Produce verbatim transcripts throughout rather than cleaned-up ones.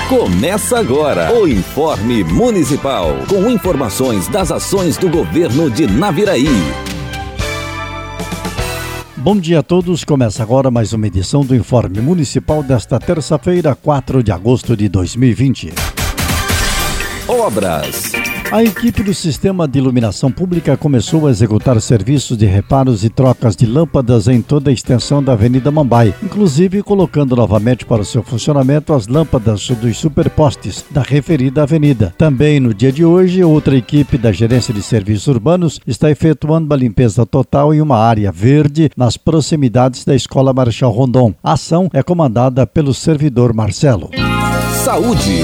Começa agora o Informe Municipal, com informações das ações do governo de Naviraí. Bom dia a todos, começa agora mais uma edição do Informe Municipal desta terça-feira, quatro de agosto de dois mil e vinte. Obras. A equipe do Sistema de Iluminação Pública começou a executar serviços de reparos e trocas de lâmpadas em toda a extensão da Avenida Mambai, inclusive colocando novamente para o seu funcionamento as lâmpadas dos superpostes da referida avenida. Também no dia de hoje, outra equipe da Gerência de Serviços Urbanos está efetuando uma limpeza total em uma área verde nas proximidades da Escola Marechal Rondon. A ação é comandada pelo servidor Marcelo. Saúde.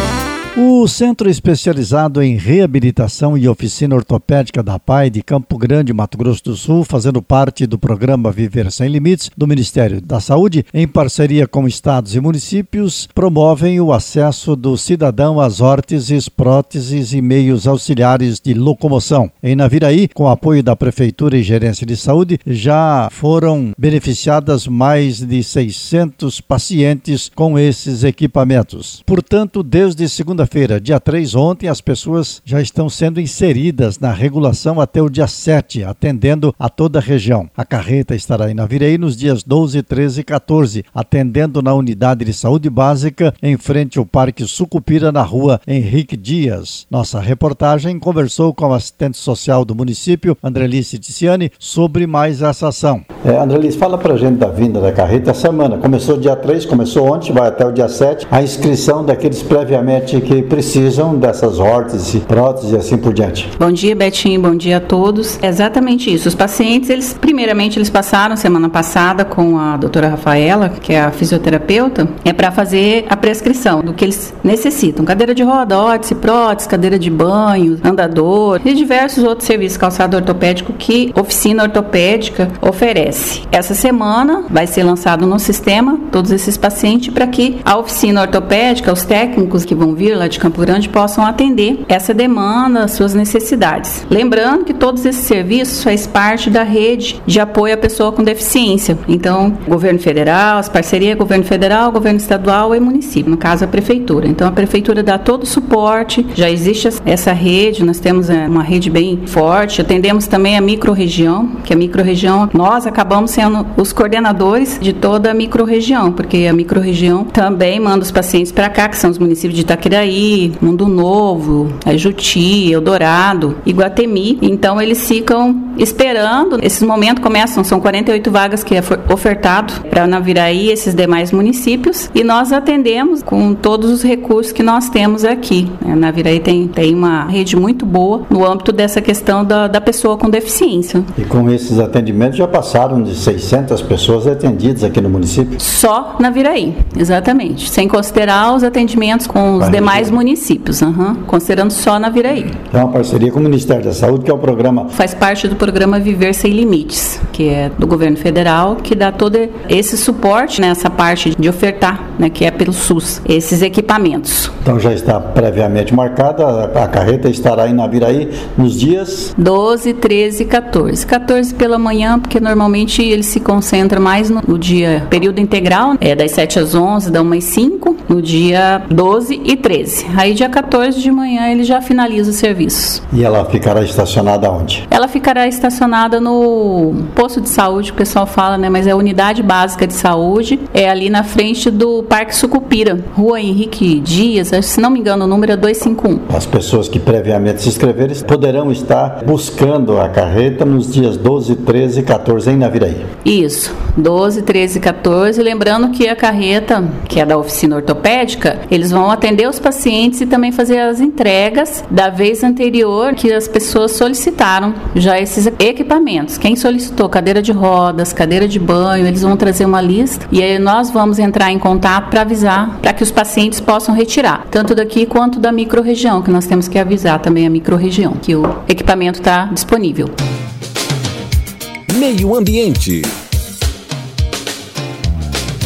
O Centro Especializado em Reabilitação e Oficina Ortopédica da P A I de Campo Grande, Mato Grosso do Sul, fazendo parte do programa Viver Sem Limites do Ministério da Saúde, em parceria com estados e municípios, promovem o acesso do cidadão às órteses, próteses e meios auxiliares de locomoção. Em Naviraí, com apoio da Prefeitura e Gerência de Saúde, já foram beneficiadas mais de seiscentos pacientes com esses equipamentos. Portanto, desde segunda Segunda-feira, dia três, ontem, as pessoas já estão sendo inseridas na regulação até o dia sete, atendendo a toda a região. A carreta estará em Naviraí nos dias doze, treze e quatorze, atendendo na unidade de saúde básica em frente ao Parque Sucupira, na rua Henrique Dias. Nossa reportagem conversou com a assistente social do município, Andrelice Ticiani, sobre mais essa ação. É, Andrelice, fala pra gente da vinda da carreta. A semana começou dia três, começou ontem, vai até o dia sete, a inscrição daqueles previamente que precisam dessas órteses, próteses e assim por diante. Bom dia, Betinho, bom dia a todos. É exatamente isso. Os pacientes, eles primeiramente, eles passaram semana passada com a doutora Rafaela, que é a fisioterapeuta, é para fazer a prescrição do que eles necessitam. Cadeira de roda, órtese, prótese, cadeira de banho, andador e diversos outros serviços, calçado ortopédico que Oficina Ortopédica oferece. Essa semana vai ser lançado no sistema todos esses pacientes para que a Oficina Ortopédica, os técnicos que vão vir lá de Campo Grande possam atender essa demanda, as suas necessidades. Lembrando que todos esses serviços faz parte da rede de apoio à pessoa com deficiência. Então, governo federal, as parcerias governo federal, governo estadual e município, no caso a prefeitura. Então, a prefeitura dá todo o suporte, já existe essa rede, nós temos uma rede bem forte, atendemos também a microrregião, que a microrregião, nós acabamos sendo os coordenadores de toda a microrregião, porque a microrregião também manda os pacientes para cá, que são os municípios de Itaquiraí, Mundo Novo, Juti, Eldorado, Iguatemi. Então eles ficam esperando. Esses momentos começam, são quarenta e oito vagas que é ofertado para Naviraí e esses demais municípios, e nós atendemos com todos os recursos que nós temos aqui. Naviraí tem, tem uma rede muito boa no âmbito dessa questão da, da pessoa com deficiência. E com esses atendimentos já passaram de seiscentas pessoas atendidas aqui no município? Só Naviraí, exatamente. Sem considerar os atendimentos com os demais municípios, uhum, considerando só Naviraí. É uma parceria com o Ministério da Saúde, que é o programa... Faz parte do programa Viver Sem Limites, que é do governo federal, que dá todo esse suporte nessa parte de ofertar, né, que é pelo SUS, esses equipamentos. Então já está previamente marcada, a, a carreta estará em Naviraí nos dias... doze, treze e quatorze. quatorze pela manhã, porque normalmente ele se concentra mais no, no dia período integral, é das sete às onze, da uma às cinco, no dia doze e treze. Aí dia quatorze de manhã ele já finaliza os serviços. E ela ficará estacionada onde? Ela ficará estacionada no posto de saúde, o pessoal fala, né? Mas é a unidade básica de saúde, é ali na frente do Parque Sucupira, rua Henrique Dias, se não me engano o número é duzentos e cinquenta e um. As pessoas que previamente se inscreverem poderão estar buscando a carreta nos dias doze, treze e quatorze em Naviraí. Isso, doze, treze e quatorze, lembrando que a carreta, que é da oficina ortopédica, eles vão atender os pacientes e também fazer as entregas da vez anterior que as pessoas solicitaram já esses equipamentos. Quem solicitou cadeira de rodas, cadeira de banho, eles vão trazer uma lista e aí nós vamos entrar em contato para avisar, para que os pacientes possam retirar, tanto daqui quanto da microrregião, que nós temos que avisar também a microrregião, que o equipamento está disponível. Meio Ambiente.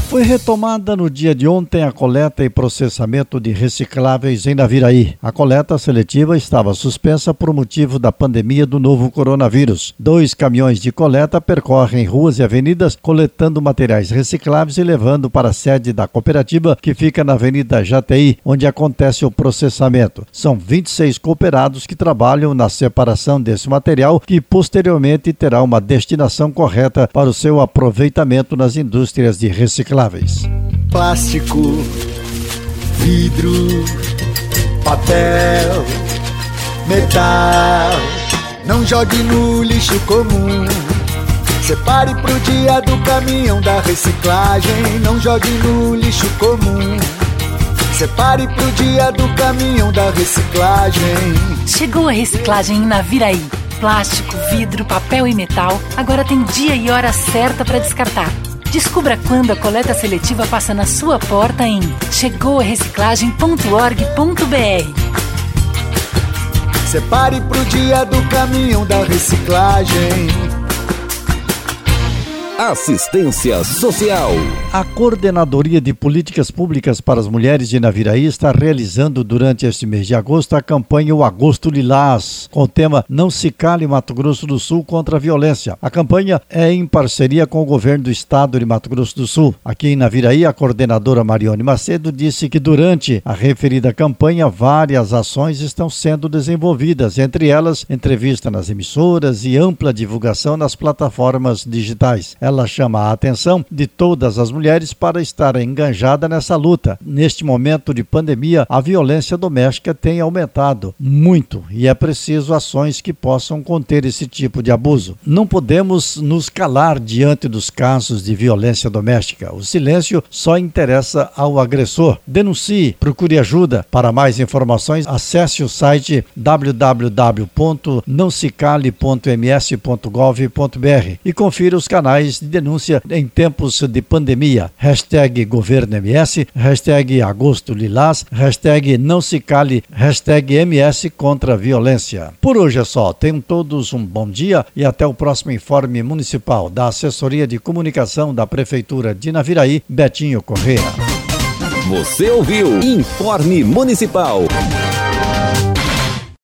Foi retomada no dia de ontem a coleta e processamento de recicláveis em Naviraí. A coleta seletiva estava suspensa por motivo da pandemia do novo coronavírus. Dois caminhões de coleta percorrem ruas e avenidas coletando materiais recicláveis e levando para a sede da cooperativa, que fica na Avenida Jataí, onde acontece o processamento. São vinte e seis cooperados que trabalham na separação desse material, que posteriormente terá uma destinação correta para o seu aproveitamento nas indústrias de reciclagem. Plástico, vidro, papel, metal. Não jogue no lixo comum. Separe pro dia do caminhão da reciclagem. Não jogue no lixo comum. Separe pro dia do caminhão da reciclagem. Chegou a reciclagem em Naviraí. Plástico, vidro, papel e metal. Agora tem dia e hora certa para descartar. Descubra quando a coleta seletiva passa na sua porta em chegou a reciclagem ponto org ponto b r. Separe pro dia do caminhão da reciclagem. Assistência Social. A Coordenadoria de Políticas Públicas para as Mulheres de Naviraí está realizando durante este mês de agosto a campanha O Agosto Lilás, com o tema Não se cale Mato Grosso do Sul contra a violência. A campanha é em parceria com o governo do estado de Mato Grosso do Sul. Aqui em Naviraí, a coordenadora Marione Macedo disse que durante a referida campanha várias ações estão sendo desenvolvidas, entre elas entrevista nas emissoras e ampla divulgação nas plataformas digitais. Ela chama a atenção de todas as mulheres para estar engajada nessa luta. Neste momento de pandemia, a violência doméstica tem aumentado muito e é preciso ações que possam conter esse tipo de abuso. Não podemos nos calar diante dos casos de violência doméstica. O silêncio só interessa ao agressor. Denuncie, procure ajuda. Para mais informações, acesse o site w w w ponto não se cale ponto m s ponto gov ponto b r e confira os canais de denúncia em tempos de pandemia. Hashtag Governo M S, hashtag Agosto Lilás, hashtag Não se cale, hashtag M S contra a violência. Por hoje é só. Tenham todos um bom dia e até o próximo informe municipal da Assessoria de Comunicação da Prefeitura de Naviraí, Betinho Corrêa. Você ouviu Informe Municipal.